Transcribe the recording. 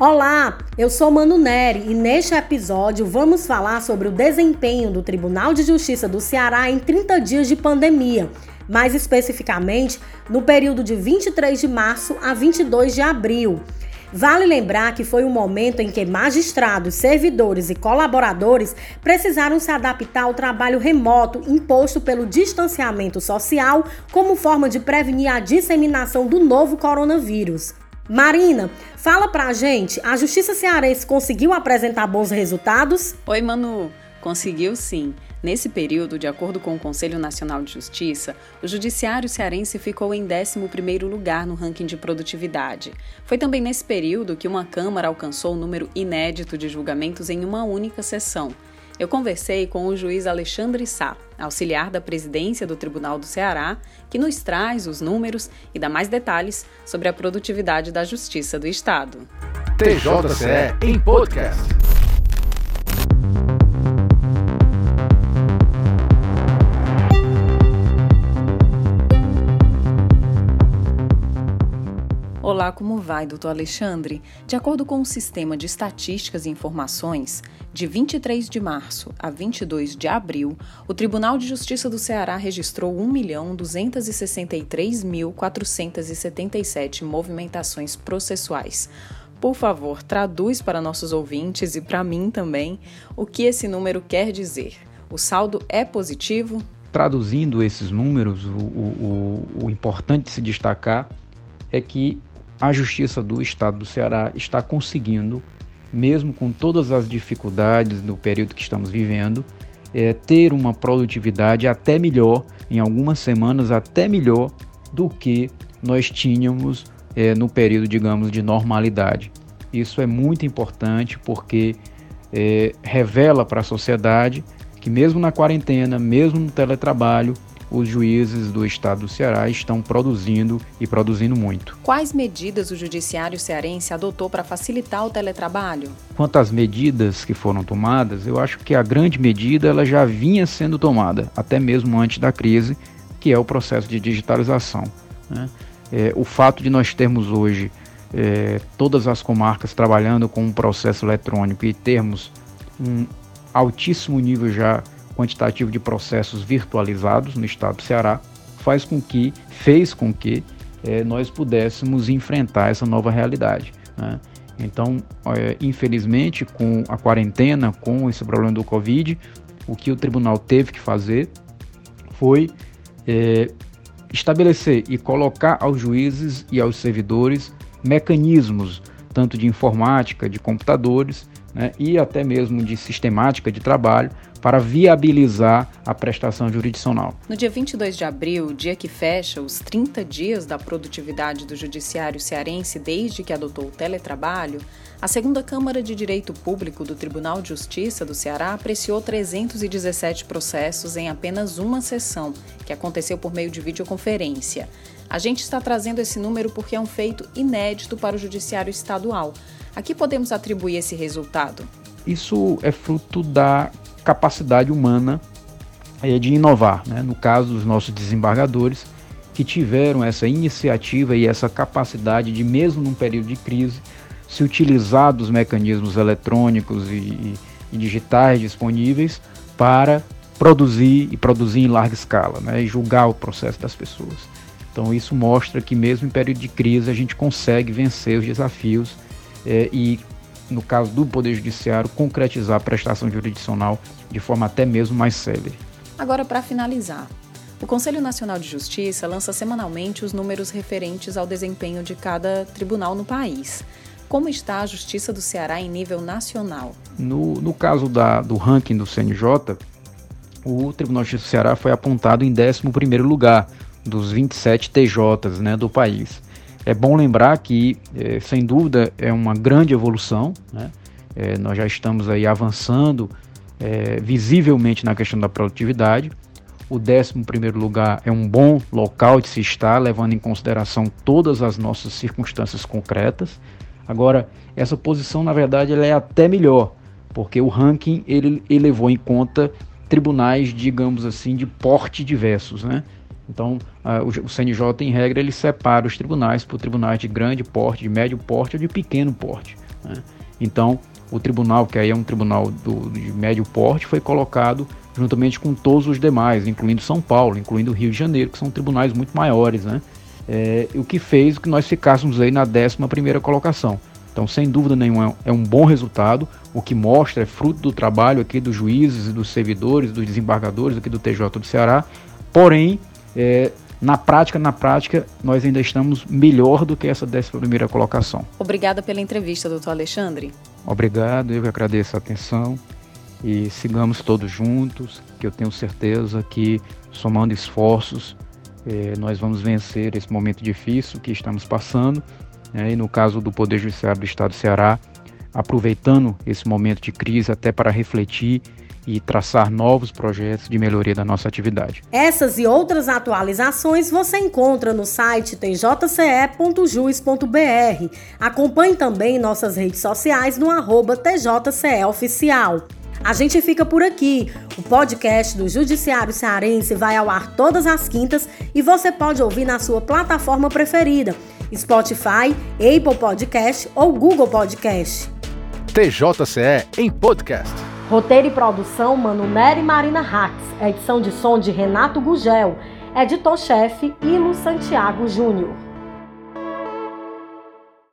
Olá, eu sou Manu Neri e neste episódio vamos falar sobre o desempenho do Tribunal de Justiça do Ceará em 30 dias de pandemia, mais especificamente no período de 23 de março a 22 de abril. Vale lembrar que foi um momento em que magistrados, servidores e colaboradores precisaram se adaptar ao trabalho remoto imposto pelo distanciamento social como forma de prevenir a disseminação do novo coronavírus. Marina, fala pra gente, a Justiça Cearense conseguiu apresentar bons resultados? Oi, Manu, conseguiu sim. Nesse período, de acordo com o Conselho Nacional de Justiça, o Judiciário Cearense ficou em 11º lugar no ranking de produtividade. Foi também nesse período que uma Câmara alcançou um número inédito de julgamentos em uma única sessão. Eu conversei com o juiz Alexandre Sá, auxiliar da presidência do Tribunal do Ceará, que nos traz os números e dá mais detalhes sobre a produtividade da Justiça do Estado. TJCE em podcast. Olá, como vai, doutor Alexandre? De acordo com o Sistema de Estatísticas e Informações, de 23 de março a 22 de abril, o Tribunal de Justiça do Ceará registrou 1.263.477 movimentações processuais. Por favor, traduz para nossos ouvintes e para mim também o que esse número quer dizer. O saldo é positivo? Traduzindo esses números, o importante de se destacar é que a Justiça do Estado do Ceará está conseguindo, mesmo com todas as dificuldades do período que estamos vivendo, ter uma produtividade até melhor, em algumas semanas até melhor do que nós tínhamos no período, digamos, de normalidade. Isso é muito importante porque revela para a sociedade que mesmo na quarentena, mesmo no teletrabalho, os juízes do Estado do Ceará estão produzindo e produzindo muito. Quais medidas o Judiciário Cearense adotou para facilitar o teletrabalho? Quanto às medidas que foram tomadas, eu acho que a grande medida ela já vinha sendo tomada, até mesmo antes da crise, que é o processo de digitalização, né? O fato de nós termos hoje todas as comarcas trabalhando com um processo eletrônico e termos um altíssimo nível já quantitativo de processos virtualizados no estado do Ceará, fez com que nós pudéssemos enfrentar essa nova realidade, né? Então, infelizmente, com a quarentena, com esse problema do Covid, o que o tribunal teve que fazer foi estabelecer e colocar aos juízes e aos servidores mecanismos, tanto de informática, de computadores, né, e até mesmo de sistemática de trabalho, para viabilizar a prestação jurisdicional. No dia 22 de abril, dia que fecha os 30 dias da produtividade do Judiciário Cearense desde que adotou o teletrabalho, a segunda Câmara de Direito Público do Tribunal de Justiça do Ceará apreciou 317 processos em apenas uma sessão, que aconteceu por meio de videoconferência. A gente está trazendo esse número porque é um feito inédito para o Judiciário Estadual. A que podemos atribuir esse resultado? Isso é fruto da capacidade humana de inovar, né? No caso dos nossos desembargadores, que tiveram essa iniciativa e essa capacidade de, mesmo num período de crise, se utilizar dos mecanismos eletrônicos e digitais disponíveis para produzir em larga escala, né? E julgar o processo das pessoas. Então isso mostra que mesmo em período de crise a gente consegue vencer os desafios e, no caso do Poder Judiciário, concretizar a prestação jurisdicional de forma até mesmo mais célere. Agora, para finalizar, o Conselho Nacional de Justiça lança semanalmente os números referentes ao desempenho de cada tribunal no país. Como está a Justiça do Ceará em nível nacional? No caso do ranking do CNJ, o Tribunal de Justiça do Ceará foi apontado em 11º lugar dos 27 TJs, né, do país. É bom lembrar que, sem dúvida, é uma grande evolução, né? Nós já estamos aí avançando visivelmente na questão da produtividade. O 11º lugar é um bom local de se estar, levando em consideração todas as nossas circunstâncias concretas. Agora, essa posição, na verdade, ela é até melhor, porque o ranking ele levou em conta tribunais, digamos assim, de porte diversos, né? Então, o CNJ, em regra, ele separa os tribunais por tribunais de grande porte, de médio porte ou de pequeno porte. né? Então, o tribunal, que aí é um tribunal de médio porte, foi colocado juntamente com todos os demais, incluindo São Paulo, incluindo Rio de Janeiro, que são tribunais muito maiores, né? O que fez que nós ficássemos aí na 11ª colocação. Então, sem dúvida nenhuma, é um bom resultado, o que mostra, é fruto do trabalho aqui dos juízes, dos servidores, dos desembargadores aqui do TJ do Ceará. Porém, na prática, nós ainda estamos melhor do que essa 11ª colocação. Obrigada pela entrevista, doutor Alexandre. Obrigado, eu que agradeço a atenção e sigamos todos juntos, que eu tenho certeza que, somando esforços, nós vamos vencer esse momento difícil que estamos passando. E no caso do Poder Judiciário do Estado do Ceará, aproveitando esse momento de crise até para refletir e traçar novos projetos de melhoria da nossa atividade. Essas e outras atualizações você encontra no site tjce.jus.br. Acompanhe também nossas redes sociais no @TJCEOficial. A gente fica por aqui. O podcast do Judiciário Cearense vai ao ar todas as quintas e você pode ouvir na sua plataforma preferida: Spotify, Apple Podcast ou Google Podcast. TJCE em podcast. Roteiro e produção, Mano Nery e Marina Hax. Edição de som de Renato Gugel. Editor-chefe, Ilo Santiago Júnior.